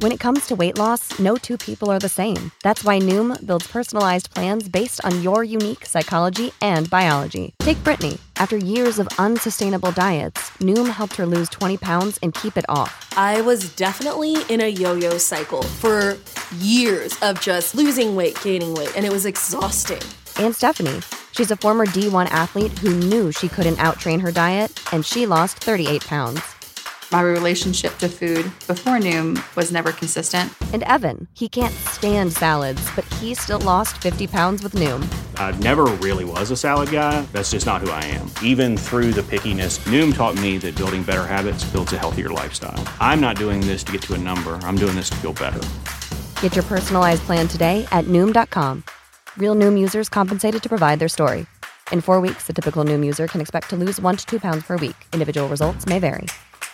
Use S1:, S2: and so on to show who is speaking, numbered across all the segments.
S1: When it comes to weight loss, no two people are the same. That's why Noom builds personalized plans based on your unique psychology and biology. Take Brittany. After years of unsustainable diets, Noom helped her lose 20 pounds and keep it off.
S2: I was definitely in a yo-yo cycle for years of just losing weight, gaining weight, and it was exhausting.
S1: And Stephanie. She's a former D1 athlete who knew she couldn't outtrain her diet, and she lost 38 pounds.
S3: My relationship to food before Noom was never consistent.
S1: And Evan, he can't stand salads, but he still lost 50 pounds with Noom.
S4: I never really was a salad guy. That's just not who I am. Even through the pickiness, Noom taught me that building better habits builds a healthier lifestyle. I'm not doing this to get to a number. I'm doing this to feel better.
S1: Get your personalized plan today at Noom.com. Real Noom users compensated to provide their story. In 4 weeks, the typical Noom user can expect to lose 1 to 2 pounds per week. Individual results may vary.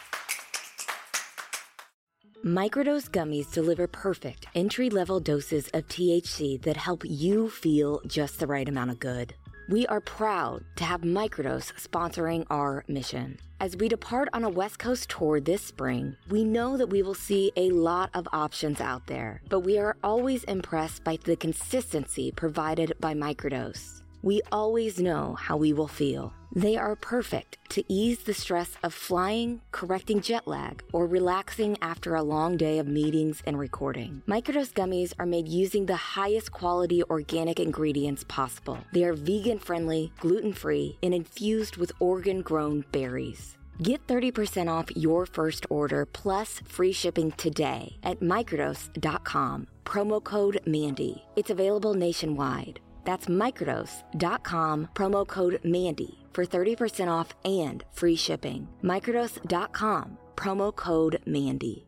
S5: Microdose gummies deliver perfect entry-level doses of THC that help you feel just the right amount of good. We are proud to have Microdose sponsoring our mission. As we depart on a West Coast tour this spring, we know that we will see a lot of options out there, but we are always impressed by the consistency provided by Microdose. We always know how we will feel. They are perfect to ease the stress of flying, correcting jet lag, or relaxing after a long day of meetings and recording. Microdose gummies are made using the highest quality organic ingredients possible. They are vegan-friendly, gluten-free, and infused with Oregon-grown berries. Get 30% off your first order plus free shipping today at microdose.com. Promo code Mandy. It's available nationwide. That's microdose.com, promo code Mandy for 30% off and free shipping. Microdose.com, promo code Mandy.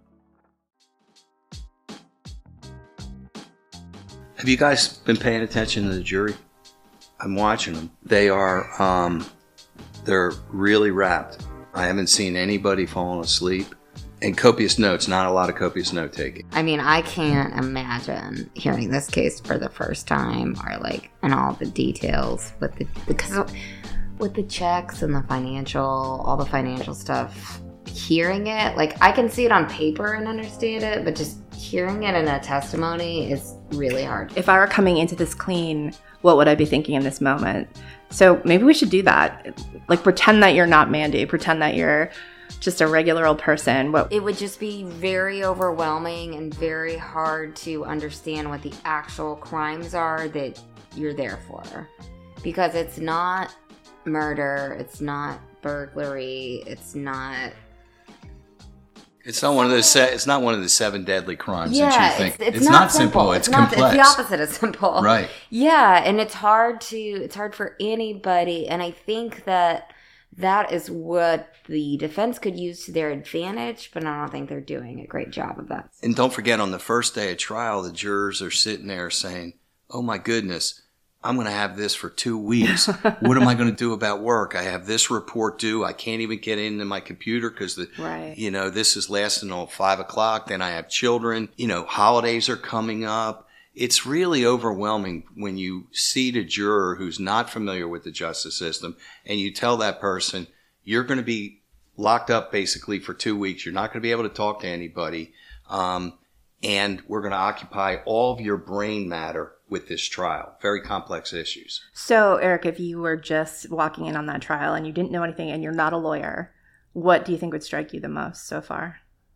S6: Have you guys been paying attention to the jury? I'm watching them. They are, they're really rapt. I haven't seen anybody falling asleep. And copious notes, not a lot of copious note taking.
S7: I mean, I can't imagine hearing this case for the first time or and all the details because with the checks and all the financial stuff, hearing it, I can see it on paper and understand it, but just hearing it in a testimony is really hard.
S8: If I were coming into this clean, what would I be thinking in this moment? So maybe we should do that. Pretend that you're not Mandy. Pretend that you're just a regular old person.
S7: It would just be very overwhelming and very hard to understand what the actual crimes are that you're there for. Because it's not murder, it's not burglary, it's not
S6: one of those. It's not one of the 7 deadly crimes.
S7: Yeah,
S6: that you think.
S7: It's not simple.
S6: It's complex.
S7: It's the opposite of simple.
S6: Right.
S7: Yeah, and it's hard for anybody, and I think that is what the defense could use to their advantage, but I don't think they're doing a great job of that.
S6: And don't forget, on the first day of trial, the jurors are sitting there saying, oh my goodness, I'm going to have this for 2 weeks. What am I going to do about work? I have this report due. I can't even get into my computer because this is lasting until 5 o'clock. Then I have children. Holidays are coming up. It's really overwhelming when you see the juror who's not familiar with the justice system and you tell that person, you're going to be locked up basically for 2 weeks. You're not going to be able to talk to anybody. And we're going to occupy all of your brain matter with this trial. Very complex issues.
S8: So, Eric, if you were just walking in on that trial and you didn't know anything and you're not a lawyer, what do you think would strike you the most so far?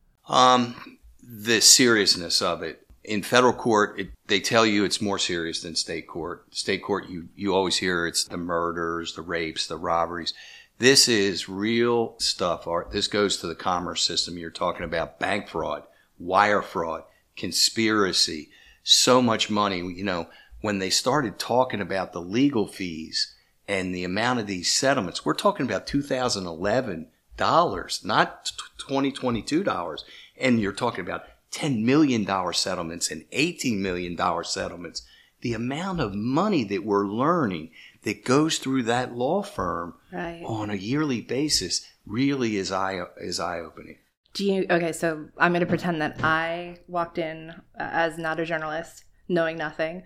S6: The seriousness of it. In federal court, they tell you it's more serious than state court. State court, you always hear it's the murders, the rapes, the robberies. This is real stuff. This goes to the commerce system. You're talking about bank fraud, wire fraud, conspiracy, so much money. When they started talking about the legal fees and the amount of these settlements, we're talking about $2011, not $2022. And you're talking about $10 million settlements and $18 million settlements. The amount of money that we're learning that goes through that law firm on a yearly basis really is eye-opening.
S8: So I'm going to pretend that I walked in as not a journalist, knowing nothing.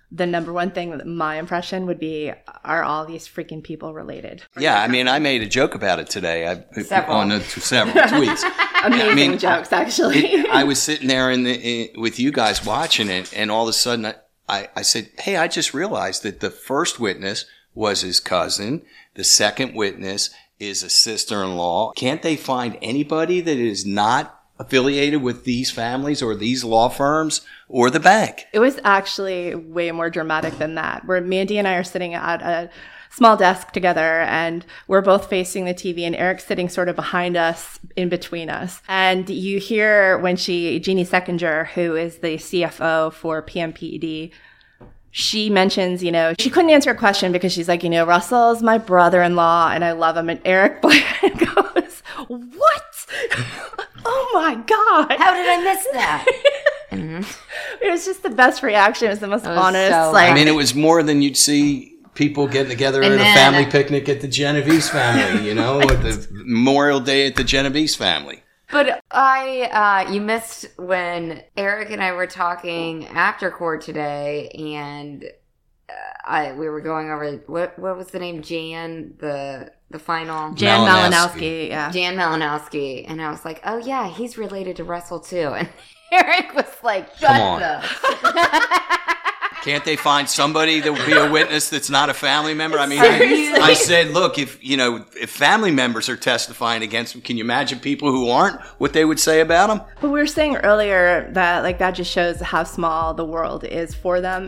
S8: the number one thing that my impression would be, are all these freaking people related?
S6: Yeah, I mean, I made a joke about it today.
S7: Several.
S6: On several tweets.
S8: Amazing jokes, actually.
S6: I was sitting there with you guys watching it, and all of a sudden I said, hey, I just realized that the first witness was his cousin. The second witness is a sister-in-law. Can't they find anybody that is not affiliated with these families or these law firms or the bank?
S8: It was actually way more dramatic than that, where Mandy and I are sitting at a small desk together, and we're both facing the TV, and Eric's sitting sort of behind us, in between us. And you hear when Jeannie Seckinger, who is the CFO for PMPED, she mentions, she couldn't answer a question because she's like, Russell's my brother-in-law and I love him. And Eric Bland goes, what? Oh my God.
S7: How did I miss that?
S8: It was just the best reaction. It was the most honest.
S7: So
S6: I mean, it was more than you'd see people getting together at a family picnic at the Genovese family, at the Memorial Day at the Genovese family.
S7: But you missed when Eric and I were talking after court today, and we were going over what was the name? Jan, the final
S8: Jan Malinowski, yeah,
S7: Jan Malinowski, and I was like, oh yeah, he's related to Russell too, and Eric was like,
S6: come on. Can't they find somebody that would be a witness that's not a family member? I mean, I said, look, if family members are testifying against them, can you imagine people who aren't, what they would say about them?
S8: But we were saying earlier that that just shows how small the world is for them.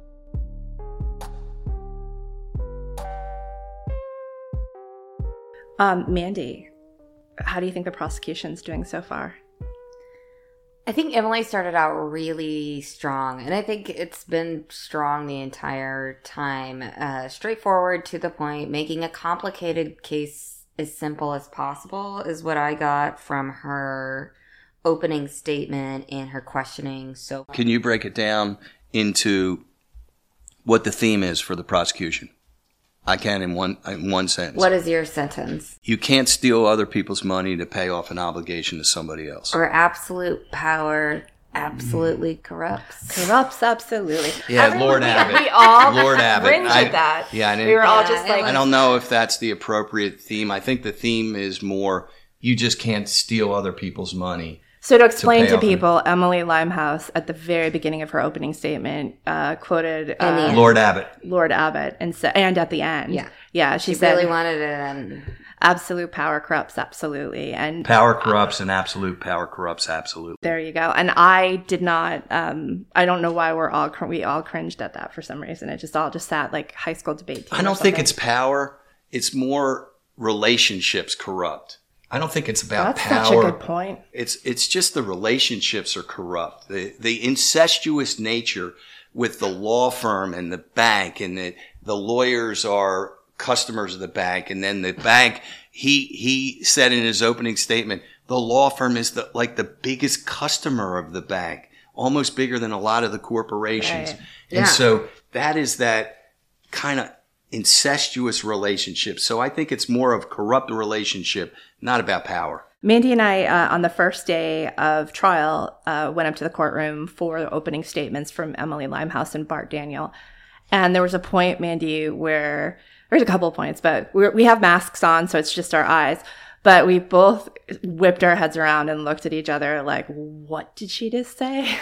S8: Mandy, how do you think the prosecution's doing so far?
S7: I think Emily started out really strong, and I think it's been strong the entire time. Straightforward, to the point, making a complicated case as simple as possible is what I got from her opening statement and her questioning. So,
S6: can you break it down into what the theme is for the prosecution? I can in one sentence.
S7: What is your sentence?
S6: You can't steal other people's money to pay off an obligation to somebody else.
S7: Or absolute power absolutely corrupts.
S8: Corrupts, absolutely.
S6: Yeah, Lord Abbott.
S8: We all
S6: Lord Abbott.
S8: cringed at that.
S6: Yeah,
S8: we were all just like...
S6: I don't know if that's the appropriate theme. I think the theme is more, you just can't steal other people's money.
S8: So to explain to people, Emily Limehouse, at the very beginning of her opening statement, quoted
S6: Lord Abbott.
S8: Lord Abbott, and at the end. Yeah, she said,
S7: really wanted it.
S8: Absolute power corrupts, absolutely. And
S6: power corrupts and absolute power corrupts, absolutely.
S8: There you go. And I did not, I don't know why we all cringed at that for some reason. It just all sat like high school debate.
S6: I don't think it's power. It's more relationships corrupt. I don't think it's about power.
S8: That's such a good point.
S6: It's just the relationships are corrupt. The incestuous nature with the law firm and the bank, and the lawyers are customers of the bank, and then the bank. He said in his opening statement, the law firm is the biggest customer of the bank, almost bigger than a lot of the corporations.
S8: Right.
S6: And so that is that kind of incestuous relationship. So I think it's more of corrupt relationship, not about power.
S8: Mandy and I, on the first day of trial, went up to the courtroom for the opening statements from Emily Limehouse and Bart Daniel. And there was a point, Mandy, where there's a couple of points, but we have masks on, so it's just our eyes. But we both whipped our heads around and looked at each other like, what did she just say?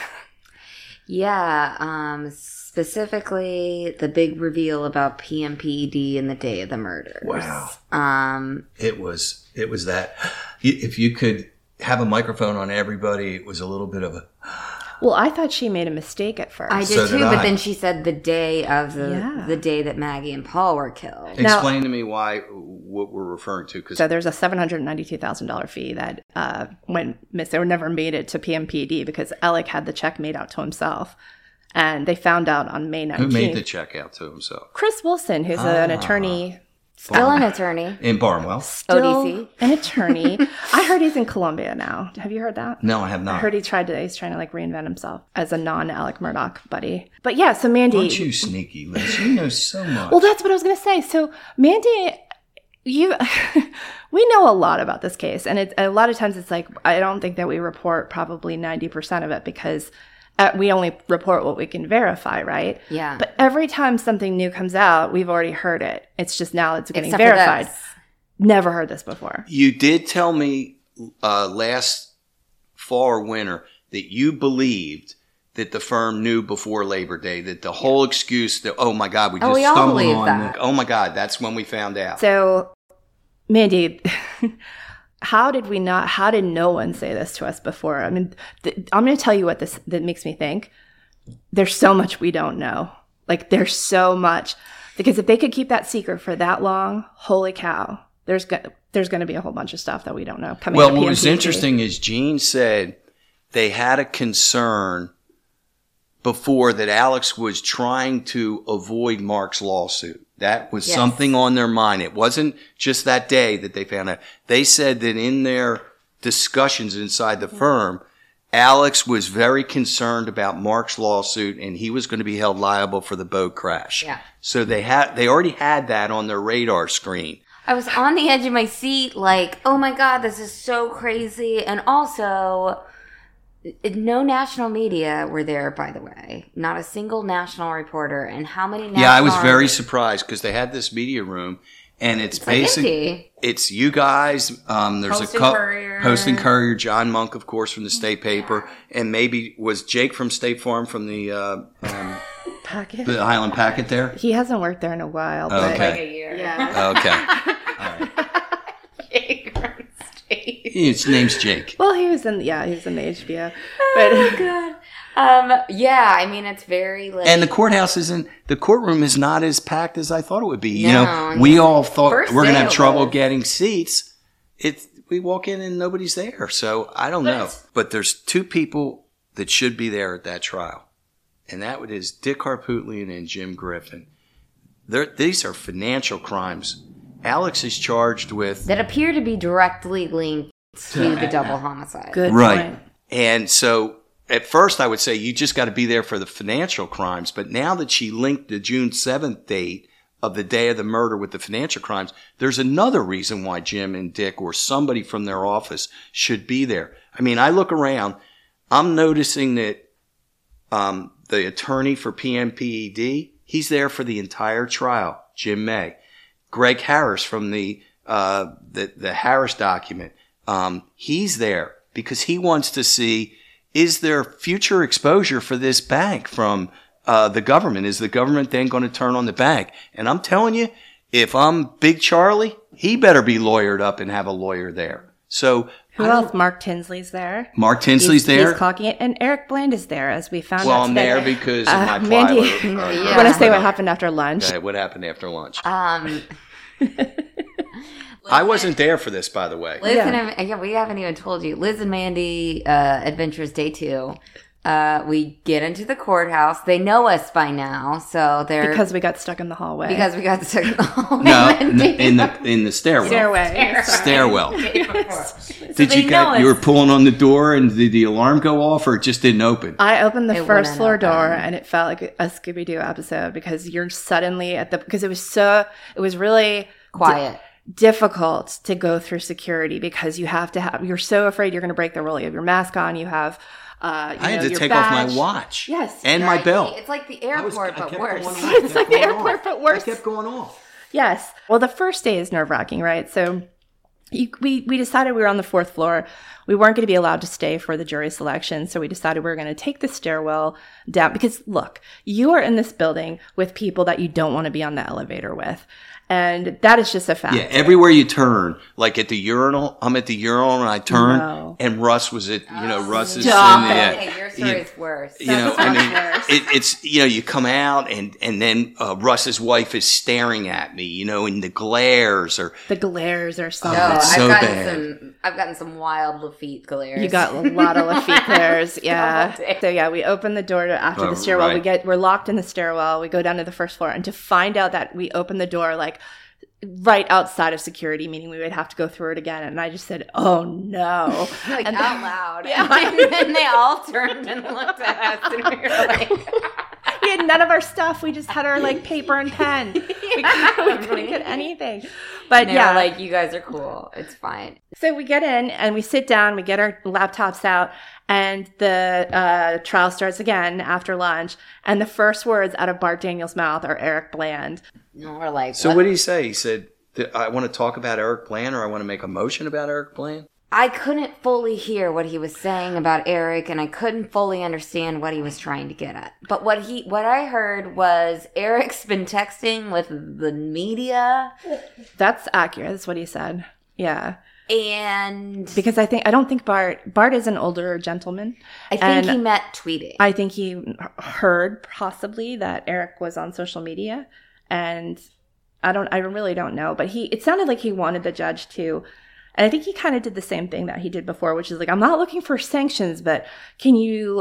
S7: Yeah, specifically the big reveal about PMPED and the day of the murders.
S6: Wow. It was that. If you could have a microphone on everybody, it was a little bit of a...
S8: Well, I thought she made a mistake at first.
S7: I did too, but then she said the day of the day that Maggie and Paul were killed.
S6: Explain to me what we're referring to.
S8: So there's a $792,000 fee that went missing or never made it to PMPED because Alec had the check made out to himself. And they found out on May 19th.
S6: Who made the check out to himself?
S8: Chris Wilson, who's an attorney.
S7: Still an attorney.
S6: In Barnwell.
S8: Still
S7: ODC.
S8: An attorney. I heard he's in Colombia now. Have you heard that?
S6: No, I have not.
S8: I heard he's trying to reinvent himself as a non-Alec Murdaugh buddy. But yeah, so Mandy.
S6: Aren't you sneaky, Liz? You know so much.
S8: Well, that's what I was going to say. So Mandy, we know a lot about this case. And a lot of times it's like, I don't think that we report probably 90% of it because we only report what we can verify, right?
S7: Yeah.
S8: But every time something new comes out, we've already heard it. It's just now it's getting
S7: Except for
S8: verified.
S7: this.
S8: Never heard this before.
S6: You did tell me last fall or winter that you believed that the firm knew before Labor Day, that the whole excuse that, oh my God, we just
S7: we all
S6: stumbled
S7: believe
S6: on
S7: that.
S6: oh my God, that's when we found out.
S8: So, Mandy, how did no one say this to us before? I mean, I'm going to tell you what that makes me think. There's so much we don't know. Like, there's so much. Because if they could keep that secret for that long, holy cow, there's going to be a whole bunch of stuff that we don't know coming
S6: Well,
S8: to
S6: what was
S8: PMPG.
S6: interesting is Gene said they had a concern before that Alex was trying to avoid Mark's lawsuit. That was something on their mind. It wasn't just that day that they found out. They said that in their discussions inside the firm, Alex was very concerned about Mark's lawsuit and he was going to be held liable for the boat crash.
S7: Yeah.
S6: So they already had that on their radar screen.
S7: I was on the edge of my seat like, oh my God, this is so crazy. And also, no national media were there, by the way. Not a single national reporter. And how many national...
S6: Yeah, I was very surprised because they had this media room and it's basically, it's you guys, there's
S7: Post
S6: a
S7: and Courier.
S6: Post and Courier, John Monk, of course, from the State Paper, and maybe was Jake from State Farm from the
S8: Packet.
S6: the Highland Packet there?
S8: He hasn't worked there in a while. But
S6: Okay.
S7: Like a year.
S8: Yeah.
S6: Okay. His name's Jake.
S8: Well, he was in the HBO. But
S7: Oh, God. Yeah, I mean, it's very like...
S6: And the courtroom is not as packed as I thought it would be. You
S7: No,
S6: know, we all thought
S7: First
S6: we're going to
S7: day
S6: have
S7: it
S6: trouble
S7: was.
S6: getting seats. We walk in and nobody's there. So I don't know. But there's two people that should be there at that trial. And that is Dick Harpootlian and Jim Griffin. These are financial crimes. Alex is charged with...
S7: that appear to be directly linked to the double homicide.
S8: good
S6: Right.
S8: point.
S6: And so at first I would say you just got to be there for the financial crimes. But now that she linked the June 7th date of the day of the murder with the financial crimes, there's another reason why Jim and Dick or somebody from their office should be there. I mean, I look around, I'm noticing that the attorney for PMPED, he's there for the entire trial, Jim May. Greg Harris from the Harris document, he's there because he wants to see, is there future exposure for this bank from the government? Is the government then going to turn on the bank? And I'm telling you, if I'm Big Charlie, he better be lawyered up and have a lawyer there. So
S8: Who else? Mark Tinsley's there.
S6: Mark Tinsley's there.
S8: He's clocking it. And Eric Bland is there, as we found out
S6: Well, I'm
S8: today.
S6: there because of my
S8: Mandy,
S6: plywood.
S8: you want to say what happened after lunch?
S6: Okay, what happened after lunch?
S7: Liz
S6: I wasn't there for this, by the way.
S7: Liz and we haven't even told you. Liz and Mandy Adventures Day 2. We get into the courthouse. They know us by now, so they're
S8: Because we got stuck in the hallway.
S7: because we got stuck in the hallway.
S6: No, in the stairwell. Stairwell. Did
S7: they know
S6: you were
S7: us.
S6: pulling on the door and did the alarm go off or it just didn't open?
S8: I opened the
S7: It
S8: first
S7: wouldn't
S8: floor
S7: open.
S8: door and it felt like a Scooby-Doo episode because you're suddenly because it was really
S7: Quiet.
S8: difficult to go through security because you're so afraid you're going to break the rule. You have your mask on, you have
S6: I had to
S8: your
S6: take off
S8: badge.
S6: my watch.
S8: Yes.
S6: And my
S7: Right?
S6: belt.
S7: It's like the airport, but worse.
S8: It's like the airport, but worse.
S6: I kept going off.
S8: Yes. Well, the first day is nerve-wracking, right? So we decided we were on the fourth floor. We weren't going to be allowed to stay for the jury selection, so we decided we were going to take the stairwell down. Because, look, you are in this building with people that you don't want to be on the elevator with. And that is just a fact.
S6: Yeah, everywhere you turn, like at the urinal, I'm at the urinal and I turn,
S8: No.
S6: and Russ was Russ is in
S8: Stop
S6: the.
S8: it.
S7: Okay, your story is worse.
S6: You know, I mean,
S8: worse.
S6: it's you come out and then Russ's wife is staring at me, in the glares or.
S8: The glares are something.
S7: No,
S6: it's
S7: I've
S6: so
S7: gotten
S6: bad.
S7: I've gotten some wild Lafitte glares.
S8: You got a lot of Lafitte glares, yeah.
S7: Double dip.
S8: So yeah, we open the door after the stairwell.
S6: right.
S8: We're locked in the stairwell. We go down to the first floor, and to find out that we opened the door like right outside of security, meaning we would have to go through it again. And I just said, "Oh no!"
S7: like
S8: and
S7: out loud.
S8: Yeah.
S7: And then they all turned and looked at us, and we were like,
S8: we had none of our stuff. We just had our like paper and pen. We couldn't get anything. But
S7: they
S8: yeah,
S7: were like, you guys are cool. It's fine.
S8: So we get in and we sit down, we get our laptops out, and the trial starts again after lunch. And the first words out of Bart Daniels' mouth are Eric Bland.
S7: And we're like,
S6: So what did he say? He said, I want to talk about Eric Bland, or I want to make a motion about Eric Bland?
S7: I couldn't fully hear what he was saying about Eric, and I couldn't fully understand what he was trying to get at. But what I heard was Eric's been texting with the media.
S8: That's accurate. That's what he said. Yeah.
S7: And
S8: because I don't think Bart is an older gentleman.
S7: I think he meant tweeting.
S8: I think he heard possibly that Eric was on social media, and I really don't know, but it sounded like he wanted the judge to. And I think he kind of did the same thing that he did before, which is like, I'm not looking for sanctions, but can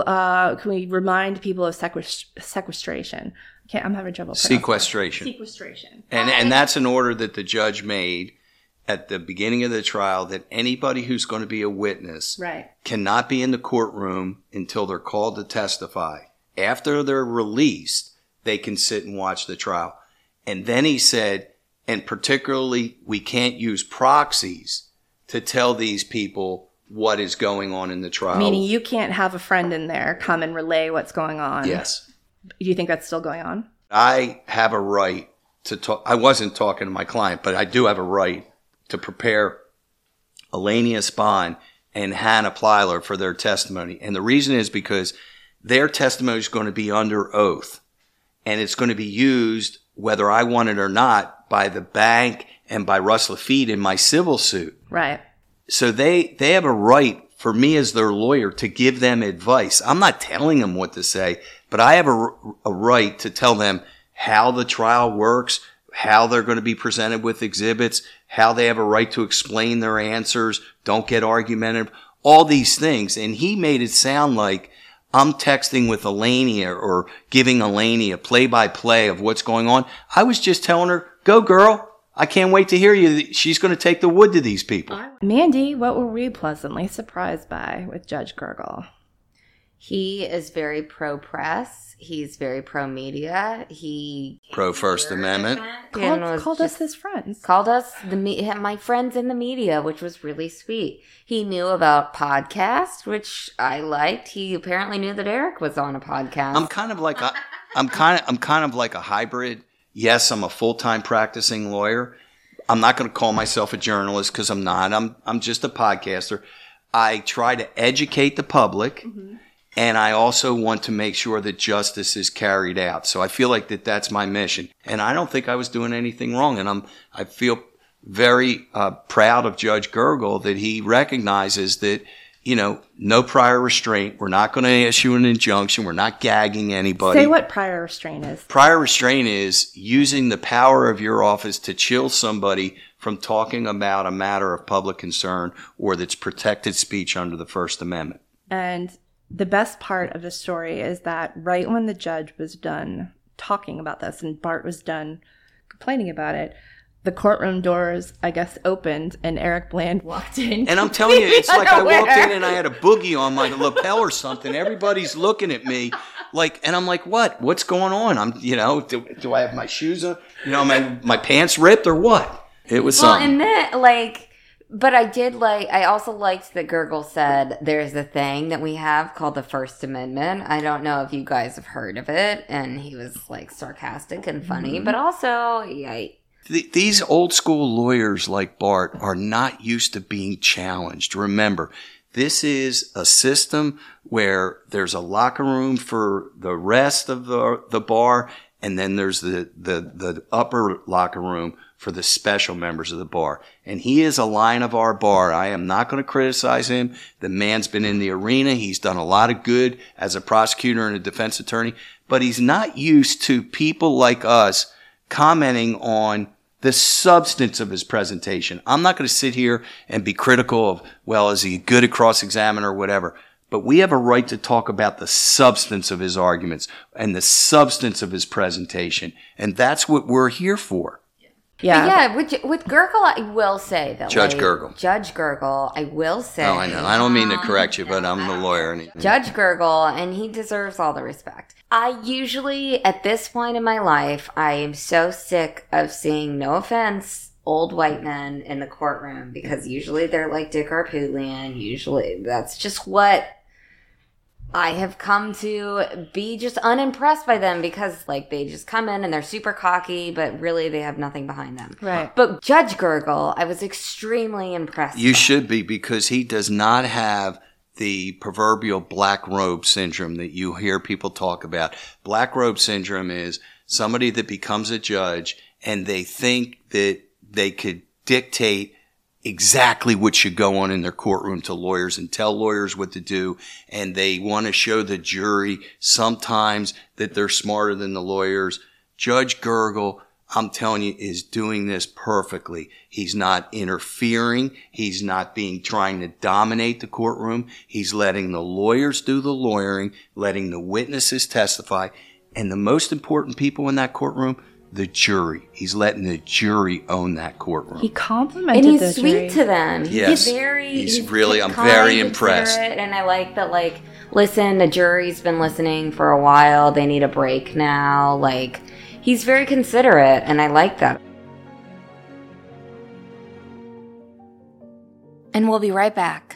S8: we remind people of sequestration? Okay, I'm having trouble.
S6: Sequestration. And that's an order that the judge made at the beginning of the trial, that anybody who's going to be a witness cannot be in the courtroom until they're called to testify. After they're released, they can sit and watch the trial. And then he said, and particularly, we can't use proxies to tell these people what is going on in the trial.
S8: Meaning you can't have a friend in there come and relay what's going on.
S6: Yes.
S8: Do you think that's still going on?
S6: I have a right to talk. I wasn't talking to my client, but I do have a right to prepare Elenia Spahn and Hannah Plyler for their testimony. And the reason is because their testimony is going to be under oath. And it's going to be used, whether I want it or not, by the bank and by Russ Lafitte in my civil suit.
S8: Right.
S6: So they have a right for me as their lawyer to give them advice. I'm not telling them what to say, but I have a right to tell them how the trial works, how they're going to be presented with exhibits, how they have a right to explain their answers, don't get argumentative, all these things. And he made it sound like I'm texting with Elenia or giving Elenia play-by-play of what's going on. I was just telling her, go girl. I can't wait to hear you. She's going to take the wood to these people.
S8: Mandy, what were we pleasantly surprised by with Judge Gergel?
S7: He is very pro-press. He's very pro-media. He
S6: pro-First Amendment.
S8: Called us his friends.
S7: Called us my friends in the media, which was really sweet. He knew about podcasts, which I liked. He apparently knew that Eric was on a podcast.
S6: I'm kind of like a hybrid. Yes, I'm a full-time practicing lawyer. I'm not going to call myself a journalist because I'm not. I'm just a podcaster. I try to educate the public. Mm-hmm. And I also want to make sure that justice is carried out. So I feel like that's my mission. And I don't think I was doing anything wrong. And I feel very proud of Judge Gergel that he recognizes that, no prior restraint. We're not going to issue an injunction. We're not gagging anybody.
S8: Say what prior restraint is.
S6: Prior restraint is using the power of your office to chill somebody from talking about a matter of public concern or that's protected speech under the First Amendment.
S8: And the best part of the story is that right when the judge was done talking about this and Bart was done complaining about it, the courtroom doors, I guess, opened and Eric Bland walked in.
S6: And I'm telling you, it's like I walked in and I had a boogie on my lapel or something. Everybody's looking at me and I'm like, what? What's going on? Do I have my shoes on? My pants ripped or what? It was something.
S7: And then, but I also liked that Gergel said there's a thing that we have called the First Amendment. I don't know if you guys have heard of it. And he was sarcastic and funny, but also,
S6: these old school lawyers like Bart are not used to being challenged. Remember, this is a system where there's a locker room for the rest of the bar, and then there's the upper locker room for the special members of the bar. And he is a line of our bar. I am not going to criticize him. The man's been in the arena. He's done a lot of good as a prosecutor and a defense attorney, but he's not used to people like us commenting on the substance of his presentation. I'm not going to sit here and be critical of, is he good at cross-examine or whatever. But we have a right to talk about the substance of his arguments and the substance of his presentation. And that's what we're here for.
S7: Yeah. With Gergel, I will say that
S6: Judge
S7: Gergel, I will say.
S6: Oh, I know. I don't mean to correct you, but I'm the lawyer.
S7: Judge Gergel, and he deserves all the respect. I usually, at this point in my life, I am so sick of seeing, no offense, old white men in the courtroom because usually they're like Dick Arpoulian. Usually that's just what I have come to be just unimpressed by them because like they just come in and they're super cocky, but really they have nothing behind them.
S8: Right.
S7: But Judge Gergel, I was extremely impressed.
S6: You should be, because he does not have the proverbial black robe syndrome that you hear people talk about. Black robe syndrome is somebody that becomes a judge and they think that they could dictate exactly what should go on in their courtroom to lawyers and tell lawyers what to do. And they want to show the jury sometimes that they're smarter than the lawyers. Judge Gergel, I'm telling you, is doing this perfectly. He's not interfering. He's not trying to dominate the courtroom. He's letting the lawyers do the lawyering, letting the witnesses testify. And the most important people in that courtroom, the jury. He's letting the jury own that courtroom.
S8: He complimented
S7: and he's
S8: the
S7: sweet
S8: jury.
S7: to them.
S6: Yes.
S7: He's
S6: really, I'm
S7: kind,
S6: very impressed.
S7: considerate, and I like that, like, listen, the jury's been listening for a while. They need a break now. Like, he's very considerate, and I like that. And we'll be right back.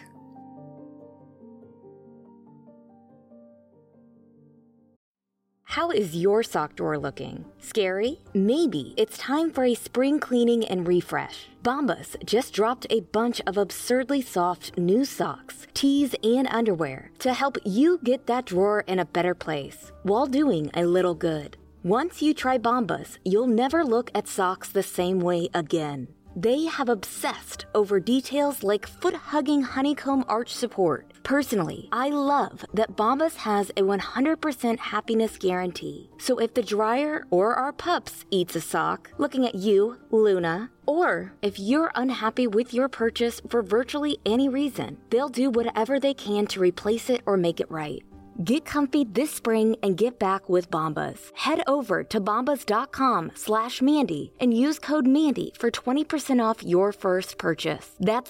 S5: How is your sock drawer looking? Scary? Maybe it's time for a spring cleaning and refresh. Bombas just dropped a bunch of absurdly soft new socks, tees, and underwear to help you get that drawer in a better place while doing a little good. Once you try Bombas, you'll never look at socks the same way again. They have obsessed over details like foot-hugging honeycomb arch support. Personally, I love that Bombas has a 100% happiness guarantee. So if the dryer or our pups eats a sock, looking at you, Luna, or if you're unhappy with your purchase for virtually any reason, they'll do whatever they can to replace it or make it right. Get comfy this spring and get back with Bombas. Head over to bombas.com/Mandy and use code Mandy for 20% off your first purchase. That's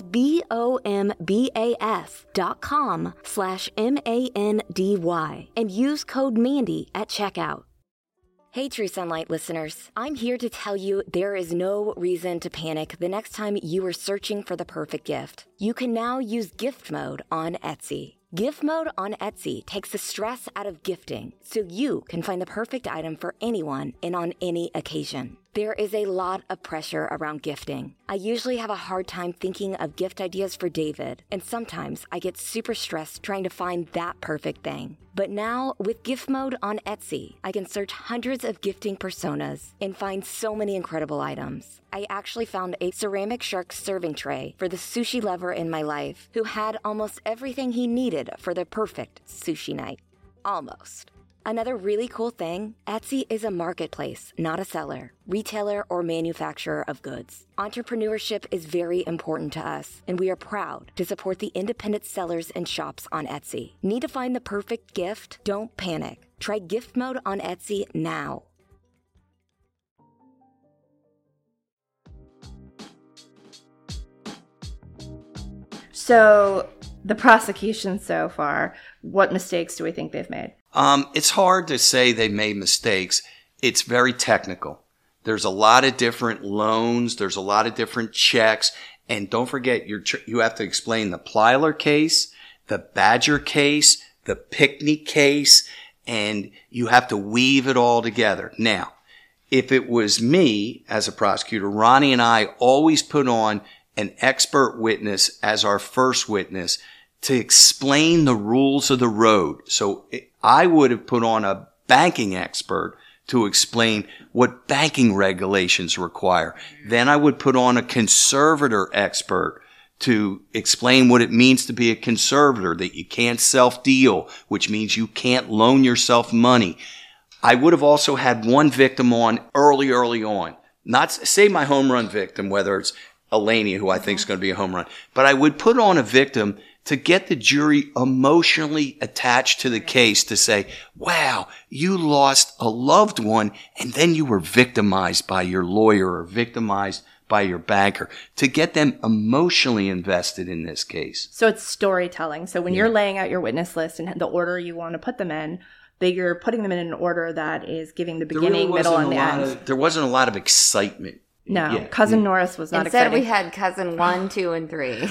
S5: BOMBAS.com/MANDY and use code Mandy at checkout. Hey, True Sunlight listeners. I'm here to tell you there is no reason to panic the next time you are searching for the perfect gift. You can now use gift mode on Etsy. Gift mode on Etsy takes the stress out of gifting so you can find the perfect item for anyone and on any occasion. There is a lot of pressure around gifting. I usually have a hard time thinking of gift ideas for David, and sometimes I get super stressed trying to find that perfect thing. But now, with gift mode on Etsy, I can search hundreds of gifting personas and find so many incredible items. I actually found a ceramic shark serving tray for the sushi lover in my life who had almost everything he needed for the perfect sushi night. Almost. Another really cool thing, Etsy is a marketplace, not a seller, retailer, or manufacturer of goods. Entrepreneurship is very important to us, and we are proud to support the independent sellers and shops on Etsy. Need to find the perfect gift? Don't panic. Try gift mode on Etsy now.
S8: So, the prosecution so far, what mistakes do we think they've made?
S6: It's hard to say they made mistakes. It's very technical. There's a lot of different loans. There's a lot of different checks. And don't forget, you have to explain the Plyler case, the Badger case, the Pickney case, and you have to weave it all together. Now, if it was me as a prosecutor, Ronnie and I always put on an expert witness as our first witness to explain the rules of the road. So I would have put on a banking expert to explain what banking regulations require. Then I would put on a conservator expert to explain what it means to be a conservator, that you can't self-deal, which means you can't loan yourself money. I would have also had one victim on early on. Not say my home run victim, whether it's Eleni, who I think is going to be a home run, but I would put on a victim to get the jury emotionally attached to the case, to say, wow, you lost a loved one and then you were victimized by your lawyer or victimized by your banker, to get them emotionally invested in this case.
S8: So it's storytelling. So when you're laying out your witness list and the order you want to put them in, that you're putting them in an order that is giving the beginning, middle, and the end.
S6: There wasn't a lot of excitement
S8: No,
S9: Yeah,
S8: Cousin
S9: yeah.
S8: Norris was not
S7: Instead,
S8: exciting.
S7: we had cousin 1, 2, and 3.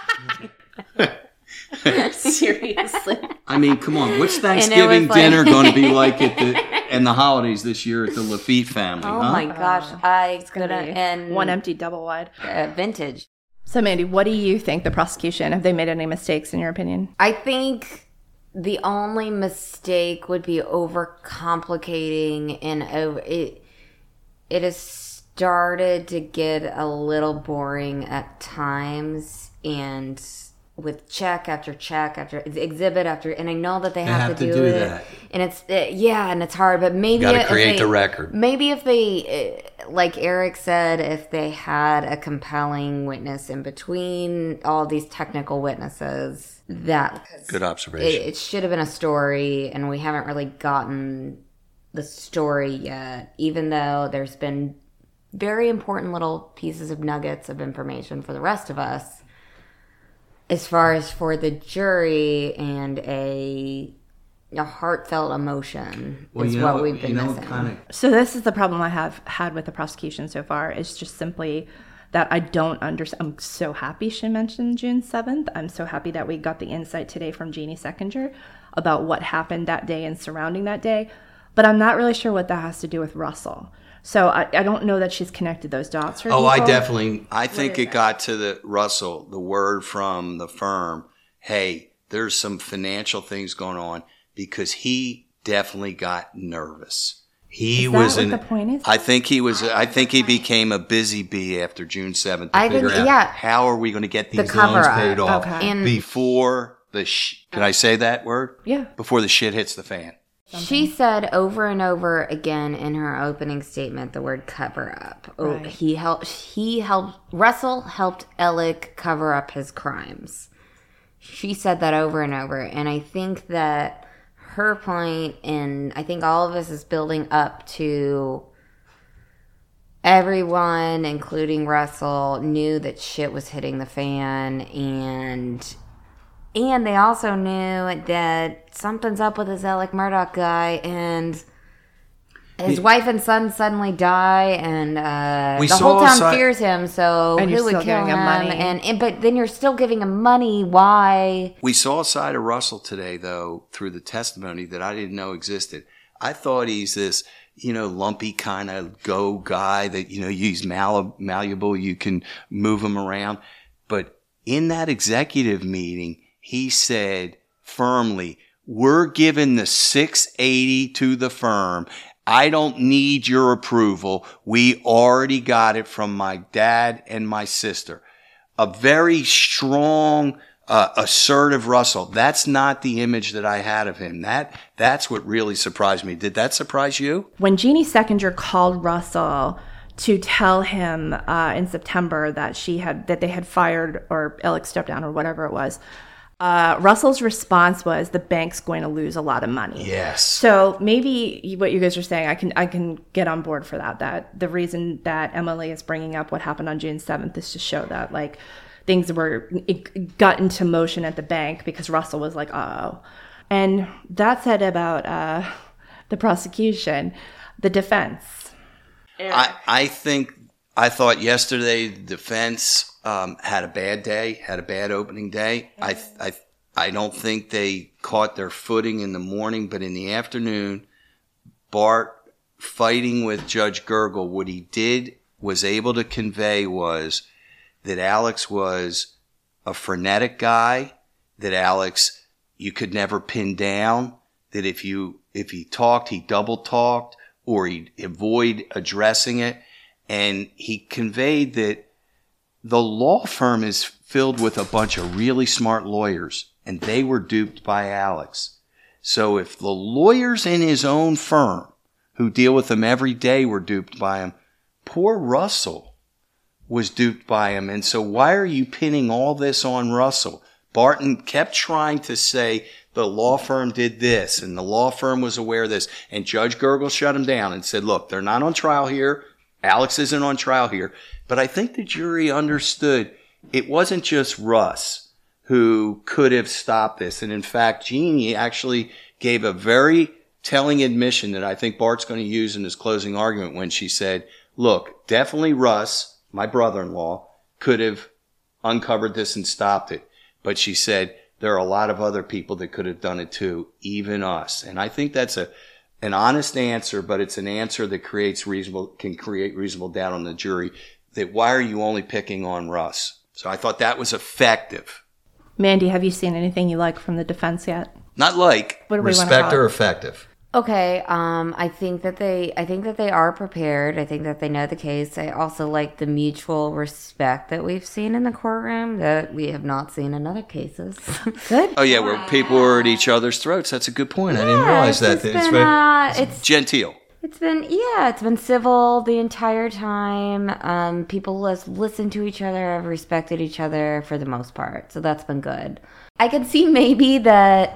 S8: Seriously.
S9: I mean, come on. What's
S7: And it was
S9: Thanksgiving
S7: like-
S9: dinner going to be like and the holidays this year at the Lafitte family?
S7: Oh
S9: huh?
S7: my gosh, I
S8: Gonna
S7: couldn't.
S8: be
S7: And
S8: one empty double wide.
S7: vintage.
S8: So, Mandy, what do you think the prosecution? Have they made any mistakes in your opinion?
S7: I think the only mistake would be overcomplicating and it has started to get a little boring at times, and with check after exhibit after, and I know that they have to do it,
S9: that.
S7: and it's and it's hard, but maybe
S6: Got to
S7: if
S6: create
S7: they-
S6: the record.
S7: Maybe if they, like Eric said, if they had a compelling witness in between all these technical witnesses, that
S6: Good observation.
S7: it should have been a story, and we haven't really gotten the story yet, even though there's been very important little pieces of nuggets of information for the rest of us. As far as for the jury and a heartfelt emotion is what we've been missing.
S8: So this is the problem I have had with the prosecution so far. It's just simply that I don't understand. I'm so happy she mentioned June 7th. I'm so happy that we got the insight today from Jeannie Seckinger about what happened that day and surrounding that day. But I'm not really sure what that has to do with Russell. So I don't know that she's connected those dots for people.
S6: I think it got to the word from the firm, hey, there's some financial things going on, because he definitely got nervous. He
S8: Is that
S6: was
S8: what the point is?
S6: I think he became a busy bee after June 7th to
S7: I
S6: figure
S7: think-
S6: out
S7: yeah.
S6: how are we going to get these
S7: cover
S6: loans
S7: up.
S6: paid off
S8: Okay.
S7: And-
S6: before can I say that word?
S8: Yeah.
S6: Before the shit hits the fan.
S7: She said over and over again in her opening statement the word cover up.
S8: Right.
S7: Russell helped Alec cover up his crimes. She said that over and over, and I think that her point, and I think all of us, is building up to everyone, including Russell, knew that shit was hitting the fan, and they also knew that something's up with this Alec Murdoch guy, and his wife and son suddenly die, and the whole town fears him. So
S8: And
S7: who
S8: you're
S7: would
S8: still
S7: kill
S8: giving
S7: him?
S8: him money.
S7: And but then you're still giving him money. Why?
S6: We saw a side of Russell today, though, through the testimony that I didn't know existed. I thought he's this, lumpy kind of go guy that, he's malleable. You can move him around. But in that executive meeting, he said firmly, we're giving the $680 to the firm. I don't need your approval. We already got it from my dad and my sister. A very strong, assertive Russell. That's not the image that I had of him. That's what really surprised me. Did that surprise you?
S8: When Jeannie Seckinger called Russell to tell him in September that they had fired, or Alec stepped down, or whatever it was, Russell's response was, the bank's going to lose a lot of money.
S6: Yes.
S8: So maybe what you guys are saying, I can get on board for that. That the reason that Emily is bringing up what happened on June 7th is to show that things got into motion at the bank because Russell was like, oh. And that said about the prosecution, the defense.
S6: I thought yesterday the defense had a bad day, had a bad opening day. I don't think they caught their footing in the morning, but in the afternoon, Bart fighting with Judge Gergel, what he was able to convey was that Alex was a frenetic guy, that Alex you could never pin down, that if he talked, he double talked, or he'd avoid addressing it. And he conveyed that the law firm is filled with a bunch of really smart lawyers, and they were duped by Alex. So if the lawyers in his own firm who deal with him every day were duped by him, poor Russell was duped by him. And so why are you pinning all this on Russell? Barton kept trying to say the law firm did this and the law firm was aware of this. And Judge Gergel shut him down and said, look, they're not on trial here. Alex isn't on trial here. But I think the jury understood it wasn't just Russ who could have stopped this. And in fact, Jeannie actually gave a very telling admission that I think Bart's going to use in his closing argument when she said, look, definitely Russ, my brother-in-law, could have uncovered this and stopped it. But she said, there are a lot of other people that could have done it too, even us. And I think that's an honest answer, but it's an answer that can create reasonable doubt on the jury that why are you only picking on Russ? So I thought that was effective.
S8: Mandy, have you seen anything you like from the defense yet?
S6: Not like.
S8: What do we want to
S9: Respect
S8: call
S9: or
S8: it?
S9: effective?
S7: Okay, I think that they are prepared. I think that they know the case. I also like the mutual respect that we've seen in the courtroom that we have not seen in other cases.
S8: Good.
S6: Oh, yeah, where people were at each other's throats. That's a good point. I didn't realize that.
S7: It's
S6: Genteel.
S7: it's been civil the entire time. People listen to each other, have respected each other for the most part. So that's been good. I could see maybe that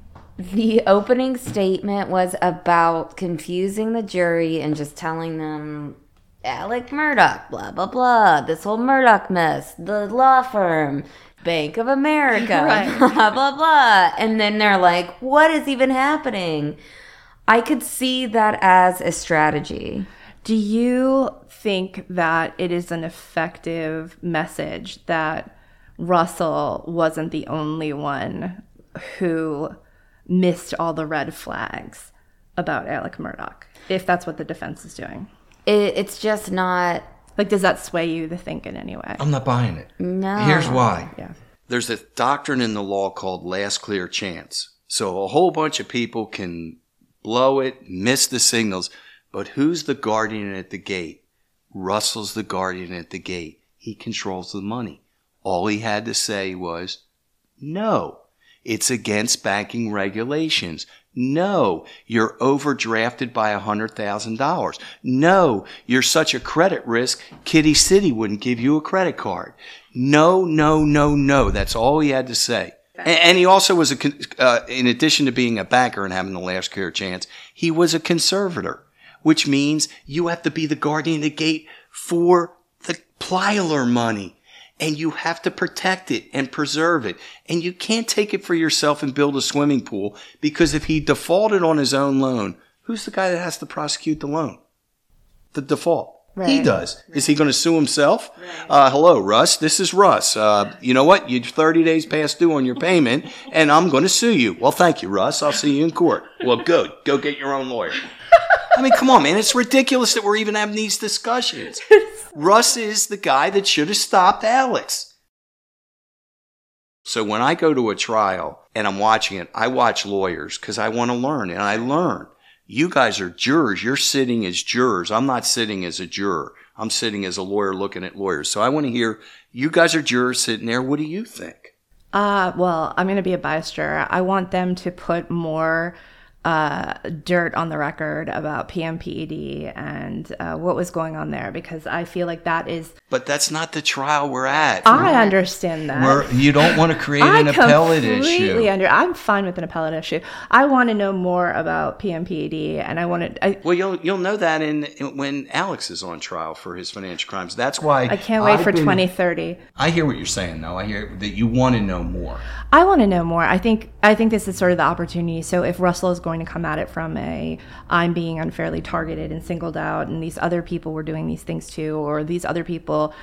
S7: the opening statement was about confusing the jury and just telling them Alec Murdaugh, blah, blah, blah, this whole Murdaugh mess, the law firm, Bank of America,
S8: Right.
S7: blah, blah, blah. And then they're like, what is even happening? I could see that as a strategy.
S8: Do you think that it is an effective message that Russell wasn't the only one who missed all the red flags about Alec Murdaugh, if that's what the defense is doing?
S7: It's just not.
S8: Like, does that sway you to think in any way?
S9: I'm not buying it.
S7: No.
S9: Here's why.
S8: Yeah.
S6: There's a doctrine in the law called last clear chance. So a whole bunch of people can blow it, miss the signals, but who's the guardian at the gate? Russell's the guardian at the gate. He controls the money. All he had to say was, no, it's against banking regulations. No, you're overdrafted by $100,000. No, you're such a credit risk, Kitty City wouldn't give you a credit card. No, no, no, no. That's all he had to say. And he also was, in addition to being a banker and having the last clear chance, he was a conservator, which means you have to be the guardian of the gate for the Plyler money. And you have to protect it and preserve it. And you can't take it for yourself and build a swimming pool, because if he defaulted on his own loan, who's the guy that has to prosecute the loan? The default.
S8: Right.
S6: He does. Is he going to sue himself? Hello, Russ. This is Russ. You know what? You're 30 days past due on your payment, and I'm going to sue you. Well, thank you, Russ. I'll see you in court. Well, good. Go get your own lawyer. I mean, come on, man. It's ridiculous that we're even having these discussions. Russ is the guy that should have stopped Alex. So when I go to a trial and I'm watching it, I watch lawyers because I want to learn, and I learn. You guys are jurors. You're sitting as jurors. I'm not sitting as a juror. I'm sitting as a lawyer looking at lawyers. So I want to hear, you guys are jurors sitting there. What do you think?
S8: Well, I'm going to be a biased juror. I want them to put more dirt on the record about PMPED and what was going on there, because I feel like that is...
S6: But that's not the trial we're at.
S8: I understand that.
S9: You don't want to create an appellate issue.
S8: I'm fine with an appellate issue. I want to know more about PMPED, and I want to...
S6: Well, you'll know that when Alex is on trial for his financial crimes. That's why...
S8: I can't wait for 2030.
S9: I hear what you're saying, though. I hear that you want to know more.
S8: I want to know more. I think this is sort of the opportunity. So if Russell is going to come at it from I'm being unfairly targeted and singled out, and these other people were doing these things too, or these other people,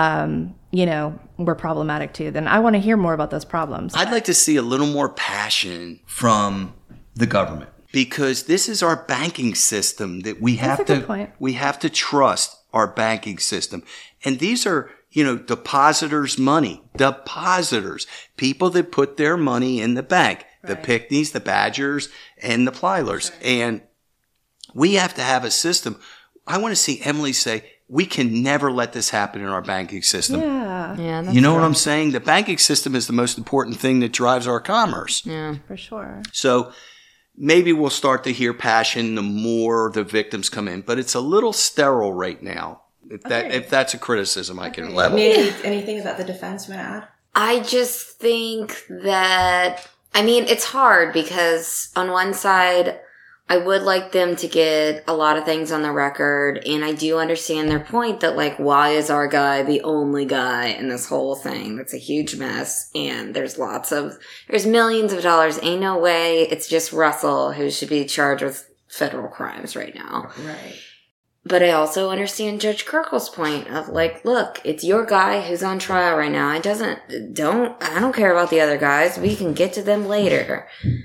S8: were problematic too, then I want to hear more about those problems.
S6: I'd like to see a little more passion
S9: from the government,
S6: because this is our banking system that we have to trust our banking system. And these are, depositors' money, people that put their money in the bank, the Pickneys, the Badgers, and the Plylers. And we have to have a system. I want to see Emily say, we can never let this happen in our banking system.
S8: Yeah,
S6: you know what I'm saying? The banking system is the most important thing that drives our commerce.
S7: Yeah,
S8: for sure.
S6: So maybe we'll start to hear passion the more the victims come in, but it's a little sterile right now. If that's a criticism, I can level.
S8: Anything about the defense you want to add?
S7: I just think that, it's hard because on one side, I would like them to get a lot of things on the record, and I do understand their point that, why is our guy the only guy in this whole thing? That's a huge mess, and there's millions of dollars. Ain't no way it's just Russell who should be charged with federal crimes right now.
S8: Right.
S7: But I also understand Judge Kirkle's point of like, look, it's your guy who's on trial right now. I don't care about the other guys. We can get to them later.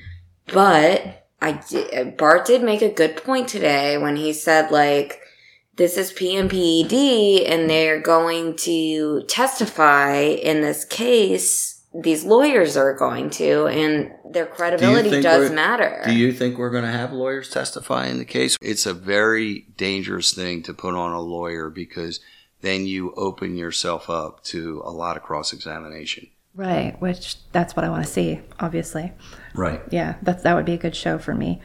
S7: But Bart did make a good point today when he said like, this is PMPED and they're going to testify in this case. These lawyers are going to, and their credibility does matter.
S6: Do you think we're going to have lawyers testify in the case? It's a very dangerous thing to put on a lawyer because then you open yourself up to a lot of cross-examination.
S8: Right, which that's what I want to see, obviously.
S6: Right.
S8: Yeah, that would be a good show for me.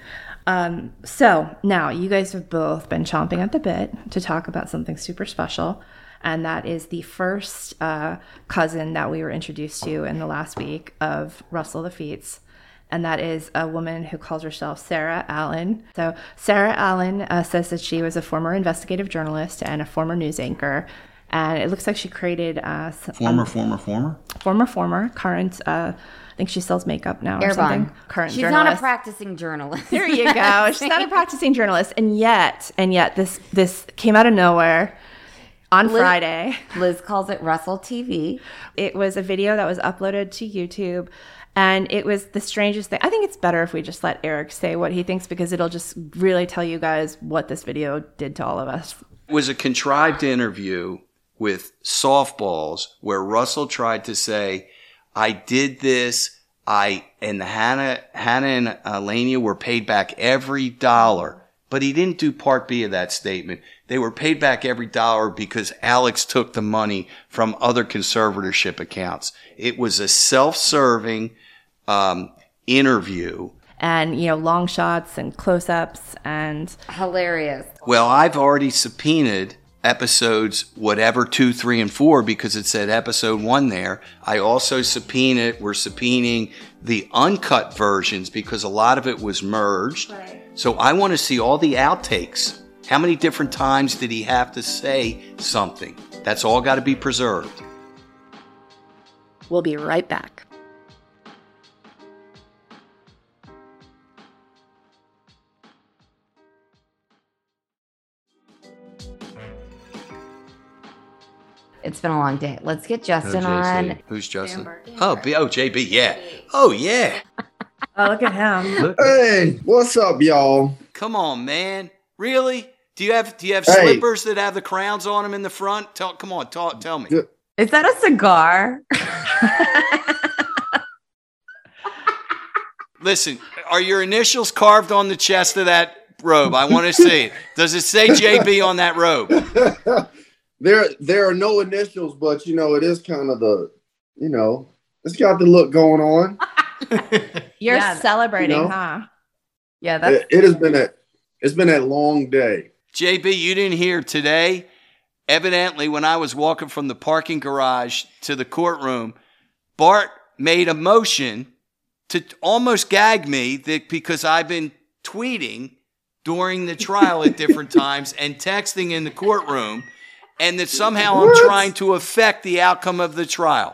S8: So now you guys have both been chomping at the bit to talk about something super special. And that is the first cousin that we were introduced to in the last week of Russell Lafitte's. And that is a woman who calls herself Sarah Allen. So Sarah Allen says that she was a former investigative journalist and a former news anchor. And it looks like she created...
S9: Former?
S8: Current... I think she sells makeup now or
S7: Arbonne.
S8: Something. Current
S7: She's
S8: journalist.
S7: not a practicing journalist.
S8: There you go. She's not a practicing journalist. And yet this came out of nowhere. On Friday.
S7: Liz calls it Russell TV.
S8: It was a video that was uploaded to YouTube, and it was the strangest thing. I think it's better if we just let Eric say what he thinks because it'll just really tell you guys what this video did to all of us.
S6: It was a contrived interview with softballs where Russell tried to say, I did this, and Hannah and Alania were paid back every dollar. But he didn't do part B of that statement. They were paid back every dollar because Alex took the money from other conservatorship accounts. It was a self-serving interview.
S8: And, long shots and close-ups and...
S7: Hilarious.
S6: Well, I've already subpoenaed episodes whatever 2, 3, and 4 because it said episode 1 there. I also we're subpoenaing the uncut versions because a lot of it was merged. Right. So I want to see all the outtakes. How many different times did he have to say something? That's all got to be preserved.
S8: We'll be right back.
S7: It's been a long day. Let's get Justin on.
S6: Who's Justin? JB, yeah. Oh, yeah.
S8: Oh, look at him.
S10: Hey, what's up, y'all?
S6: Come on, man. Really? Do you have slippers that have the crowns on them in the front? Tell me.
S7: Is that a cigar?
S6: Listen, are your initials carved on the chest of that robe? I want to see it. Does it say JB on that robe?
S10: There are no initials, but it is kind of it's got the look going on.
S8: You're celebrating, huh?
S7: Yeah,
S10: it's been a long day.
S6: JB, you didn't hear today. Evidently, when I was walking from the parking garage to the courtroom, Bart made a motion to almost gag me because I've been tweeting during the trial at different times and texting in the courtroom, and that somehow I'm trying to affect the outcome of the trial.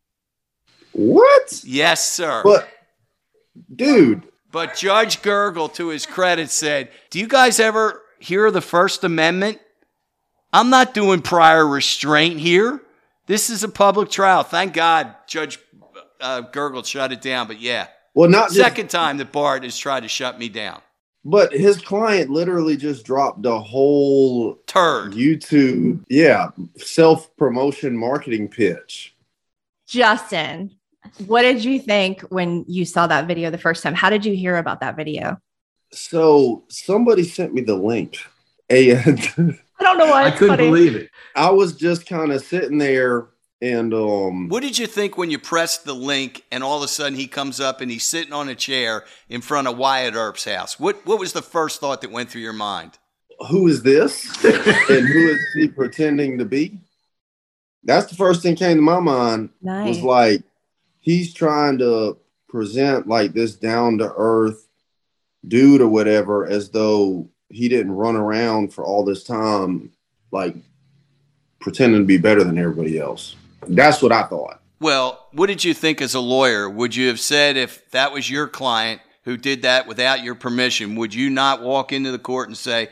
S10: What?
S6: Yes, sir.
S10: But, dude.
S6: But Judge Gergel, to his credit, said, do you guys ever hear of the First Amendment? I'm not doing prior restraint here. This is a public trial. Thank God Judge Gergel shut it down. But yeah,
S10: well, not
S6: second time that Bart has tried to shut me down.
S10: But his client literally just dropped the whole
S6: turd
S10: YouTube, self-promotion marketing pitch.
S8: Justin, what did you think when you saw that video the first time? How did you hear about that video?
S10: So somebody sent me the link. And
S8: I don't know why.
S9: I couldn't believe it.
S10: I was just kind of sitting there and
S6: what did you think when you pressed the link and all of a sudden he comes up and he's sitting on a chair in front of Wyatt Earp's house? What was the first thought that went through your mind?
S10: Who is this? And who is he pretending to be? That's the first thing came to my mind.
S8: Nice.
S10: Was like, he's trying to present like this down-to-earth dude or whatever, as though he didn't run around for all this time, like pretending to be better than everybody else. That's what I thought.
S6: Well, what did you think as a lawyer? Would you have said if that was your client who did that without your permission, would you not walk into the court and say,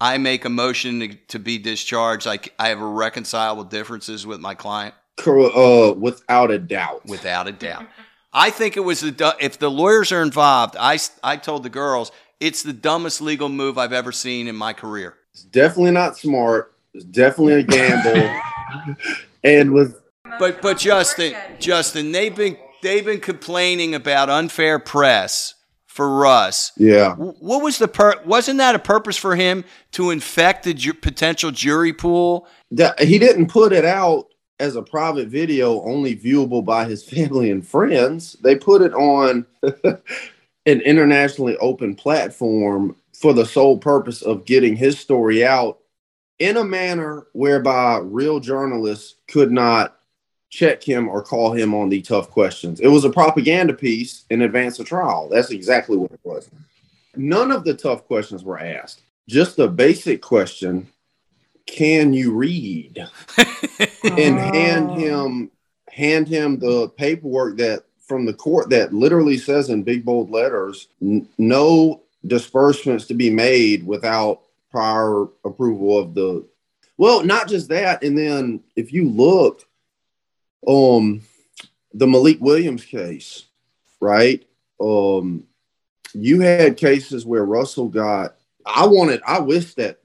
S6: I make a motion to be discharged, I have irreconcilable differences with my client?
S10: Without a doubt.
S6: Without a doubt. I think it was if the lawyers are involved, I told the girls, it's the dumbest legal move I've ever seen in my career.
S10: It's definitely not smart. It's definitely a gamble. And with
S6: But Justin, they've been complaining about unfair press for Russ.
S10: Yeah.
S6: What was wasn't that a purpose for him to infect the potential jury pool?
S10: He didn't put it out as a private video only viewable by his family and friends. They put it on an internationally open platform for the sole purpose of getting his story out in a manner whereby real journalists could not check him or call him on the tough questions. It was a propaganda piece in advance of trial. That's exactly what it was. None of the tough questions were asked. Just a basic question, can you read? And hand him the paperwork that from the court that literally says in big bold letters, no disbursements to be made without prior approval of not just that. And then if you look, the Malik Williams case, right? You had cases where Russell I wish that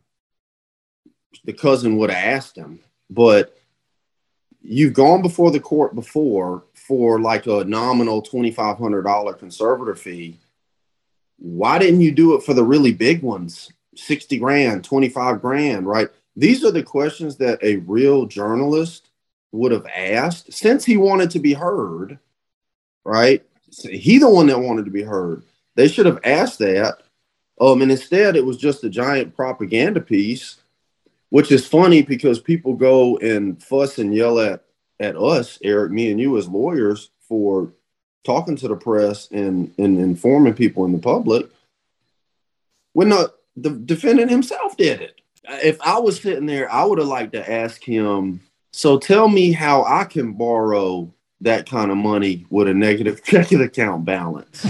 S10: the cousin would have asked him, but you've gone before the court before for like a nominal $2,500 conservator fee. Why didn't you do it for the really big ones? 60 grand, 25 grand, right? These are the questions that a real journalist would have asked since he wanted to be heard, right? He the one that wanted to be heard. They should have asked that. And instead it was just a giant propaganda piece, which is funny because people go and fuss and yell at us, Eric, me and you as lawyers for talking to the press and informing people in the public when the defendant himself did it. If I was sitting there, I would have liked to ask him, so tell me how I can borrow that kind of money with a negative checking account balance.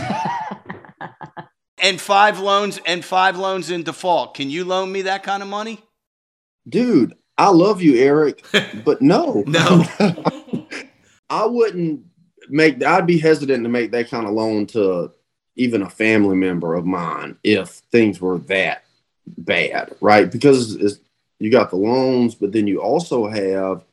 S6: And five loans in default. Can you loan me that kind of money?
S10: Dude, I love you, Eric, but no.
S6: No.
S10: I'd be hesitant to make that kind of loan to even a family member of mine if things were that bad, right? Because you got the loans, but then you also have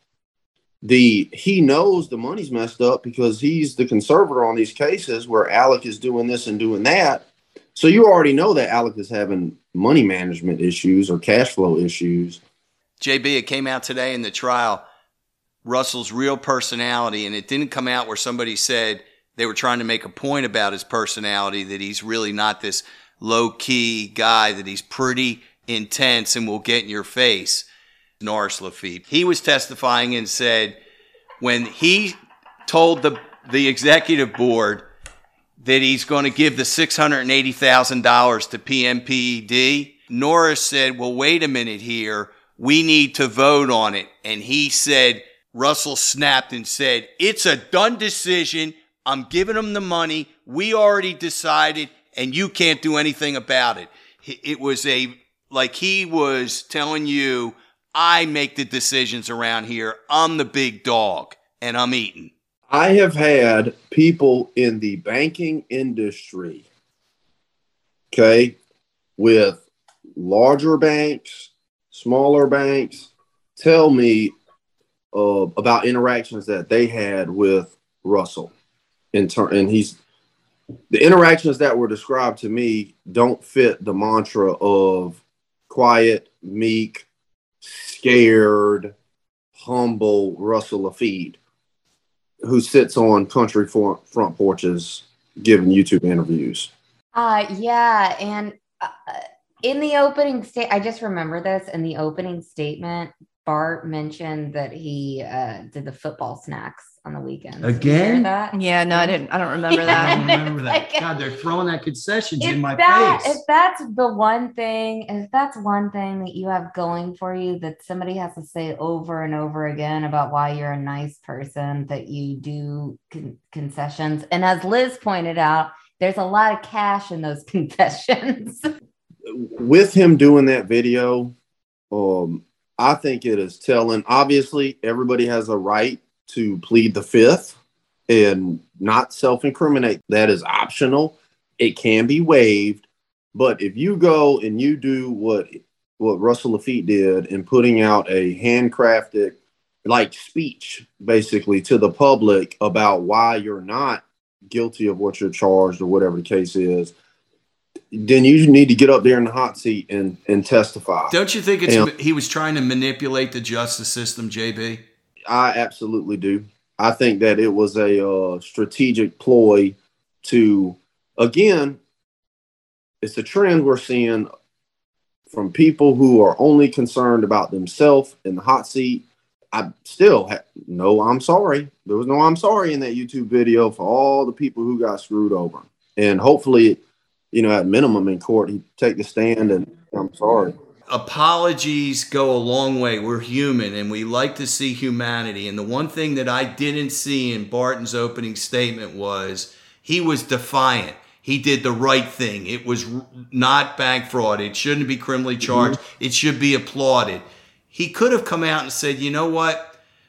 S10: he knows the money's messed up because he's the conservator on these cases where Alec is doing this and doing that. So you already know that Alec is having money management issues or cash flow issues.
S6: JB, it came out today in the trial, Russell's real personality, and it didn't come out where somebody said they were trying to make a point about his personality, that he's really not this low-key guy, that he's pretty intense and will get in your face. Norris Lafitte. He was testifying and said when he told the executive board that he's going to give the $680,000 to PMPED, Norris said, well, wait a minute here. We need to vote on it. And he said, Russell snapped and said, it's a done decision. I'm giving him the money. We already decided, and you can't do anything about it. It was like he was telling you, I make the decisions around here. I'm the big dog, and I'm eating.
S10: I have had people in the banking industry, okay, with larger banks, smaller banks, tell me about interactions that they had with Russell. And the interactions that were described to me don't fit the mantra of quiet, meek, scared, humble Russell Lafitte, who sits on country front porches giving YouTube interviews.
S7: Yeah, and in the opening I just remember this, in the opening statement, Bart mentioned that he did the football snacks on the weekends.
S9: Again?
S8: Yeah, no, I didn't. I don't remember that.
S9: I don't remember that. God, they're throwing that concessions in my face.
S7: If that's one thing that you have going for you, that somebody has to say over and over again about why you're a nice person, that you do concessions. And as Liz pointed out, there's a lot of cash in those concessions.
S10: with him doing that video, I think it is telling. Obviously, everybody has a right to plead the fifth and not self-incriminate. That is optional. It can be waived. But if you go and you do what Russell Laffitte did in putting out a handcrafted like speech basically to the public about why you're not guilty of what you're charged or whatever the case is, then you need to get up there in the hot seat and testify.
S9: Don't you think he was trying to manipulate the justice system, JB?
S10: I absolutely do. I think that it was a strategic ploy to, again, it's a trend we're seeing from people who are only concerned about themselves in the hot seat. I still no I'm sorry. There was no I'm sorry in that YouTube video for all the people who got screwed over. And hopefully, at minimum in court, he'd take the stand and I'm sorry.
S9: Apologies go a long way. We're human and we like to see humanity. And the one thing that I didn't see in Barton's opening statement was he was defiant. He did the right thing. It was not bank fraud. It shouldn't be criminally charged. Mm-hmm. It should be applauded. He could have come out and said, you know what?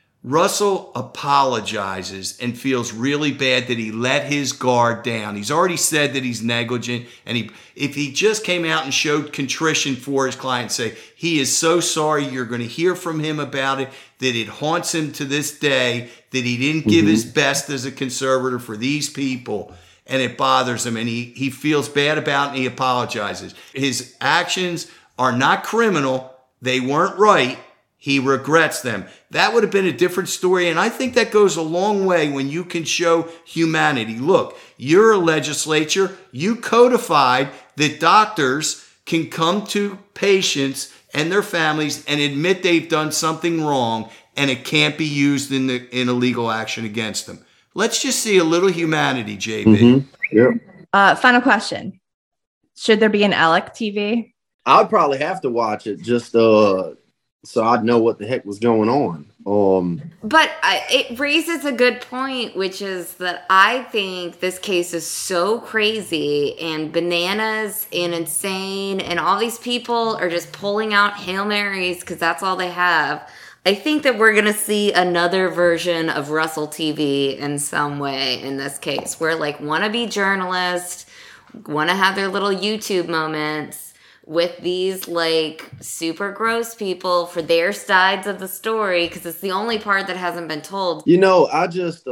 S9: Russell apologizes and feels really bad that he let his guard down. He's already said that he's negligent. And if he just came out and showed contrition for his client, say, he is so sorry, you're going to hear from him about it, that it haunts him to this day, that he didn't give his best as a conservator for these people. And it bothers him, and he feels bad about it, and he apologizes. His actions are not criminal. They weren't right. He regrets them. That would have been a different story, and I think that goes a long way when you can show humanity. Look, you're a legislature. You codified that doctors can come to patients and their families and admit they've done something wrong, and it can't be used in a legal action against them. Let's just see a little humanity, JB.
S10: Mm-hmm. Yeah.
S8: Final question. Should there be an Alec TV?
S10: I'd probably have to watch it just so I'd know what the heck was going on.
S7: But it raises a good point, which is that I think this case is so crazy and bananas and insane, and all these people are just pulling out Hail Marys because that's all they have. I think that we're going to see another version of Russell TV in some way in this case, where wannabe journalists want to have their little YouTube moments with these super gross people for their sides of the story, because it's the only part that hasn't been told.
S10: I just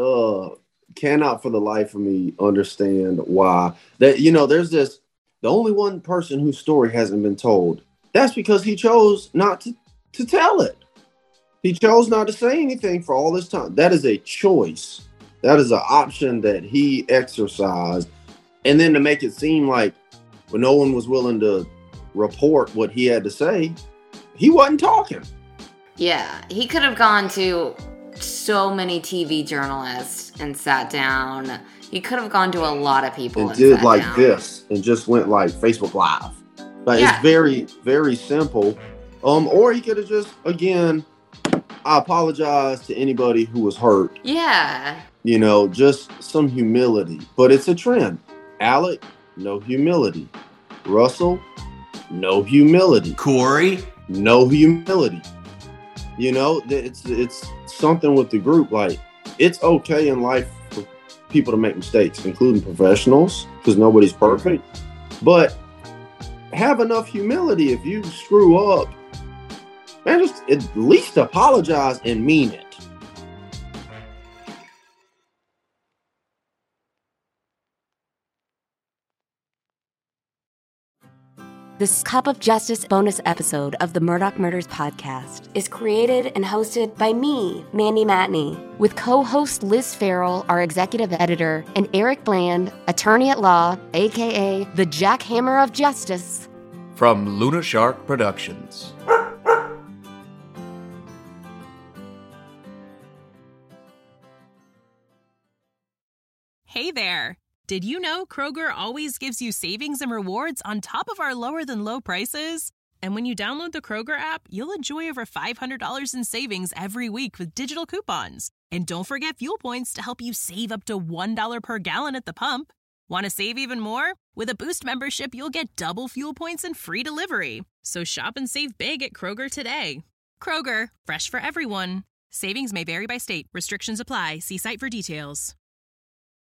S10: cannot for the life of me understand why that, there's the only one person whose story hasn't been told. That's because he chose not to tell it. He chose not to say anything for all this time. That is a choice. That is an option that he exercised. And then to make it seem like when no one was willing to report what he had to say, he wasn't talking.
S7: Yeah, he could have gone to so many TV journalists and sat down. He could have gone to a lot of people
S10: and did like this and just went Facebook Live. It's very, very simple. Or he could have just, again, I apologize to anybody who was hurt.
S7: Yeah.
S10: Just some humility. But it's a trend. Alec, no humility. Russell, no humility.
S9: Corey,
S10: no humility. It's something with the group. It's okay in life for people to make mistakes, including professionals, because nobody's perfect. But have enough humility. If you screw up, man, just at least apologize and mean it.
S1: This Cup of Justice bonus episode of the Murdaugh Murders podcast is created and hosted by me, Mandy Matney, with co-host Liz Farrell, our executive editor, and Eric Bland, attorney at law, aka the Jackhammer of Justice.
S11: From Luna Shark Productions.
S12: Hey there! Did you know Kroger always gives you savings and rewards on top of our lower-than-low prices? And when you download the Kroger app, you'll enjoy over $500 in savings every week with digital coupons. And don't forget fuel points to help you save up to $1 per gallon at the pump. Want to save even more? With a Boost membership, you'll get double fuel points and free delivery. So shop and save big at Kroger today. Kroger, fresh for everyone. Savings may vary by state. Restrictions apply. See site for details.